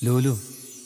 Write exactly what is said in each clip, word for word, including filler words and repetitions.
لولو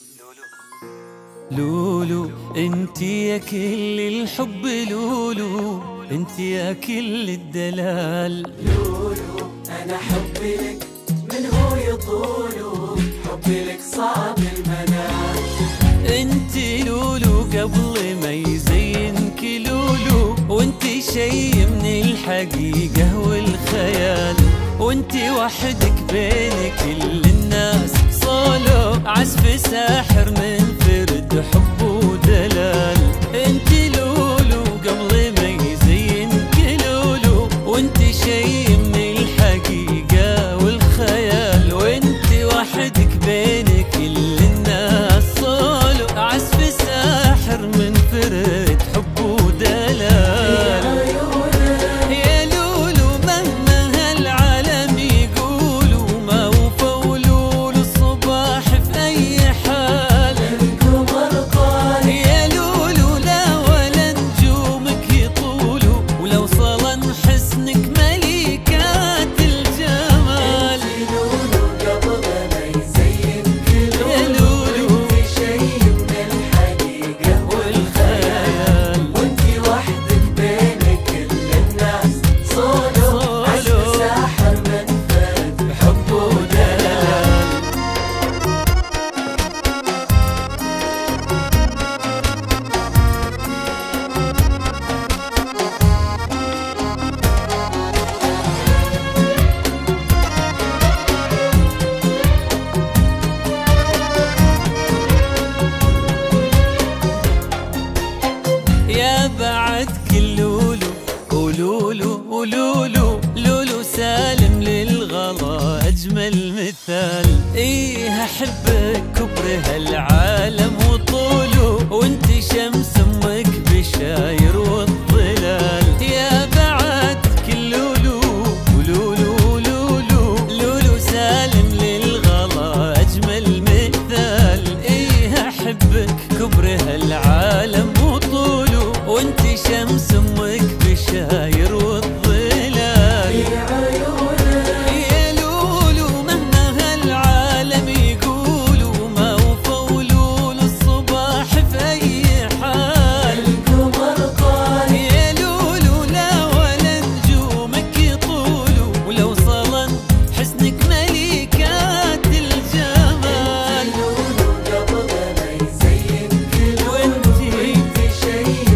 لولو انتي يا كل الحب، لولو انتي يا كل الدلال. لولو انا حبي لك من هو يطولو، حبي لك صعب المنال. انتي لولو قبل ما يزينك لولو، وانتي شي من الحقيقة والخيال، وانتي وحدك بين كل الناس صولو، عزف ساحر من فرد حب ودلال. انتي لولو قبل ما يزينك لولو، وانتي شي من الحقيقة والخيال، وانتي وحدك بين كل الناس صولو، عزف ساحر من فرد حب ودلال. بعد كل لولو ولولو ولولو لولو سالم للغلا أجمل مثال. إيه أحبك كبر هالعالم وطولو، وانت شمس أمك بشاير والظلال. يا بعد كل لولو ولولو ولولو لولو سالم للغلا أجمل مثال. إيه أحبك كبر هالعالم وطولو، وانت شمس امك بشاير والظلال. يا عيونك يا لولو مهما هالعالم يقولوا، ما وفوا لولو الصباح في اي حال. القمر قال يا لولو لا ولا نجومك يطولوا، ولو صلن حسنك ملكات الجمال. لولو قبل ما يزين كل وانتي وانتي شي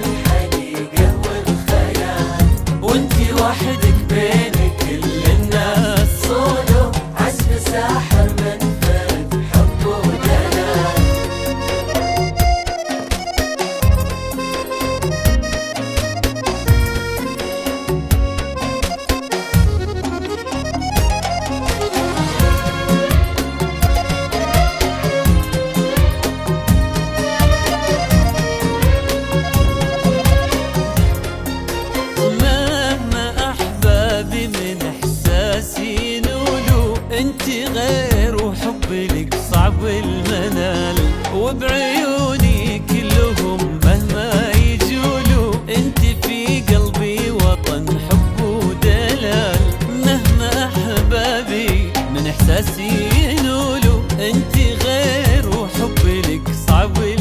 وانتي وحدك بين كل الناس صولو، عزف ساحر من فرد حب ودلال. انتي غير وحبي لك صعب المنال، وبعيوني كلهم مهما يجولوا، انتي في قلبي وطن حب ودلال. مهما احبابي من احساسي ينولوا، انتي غير وحبي لك صعب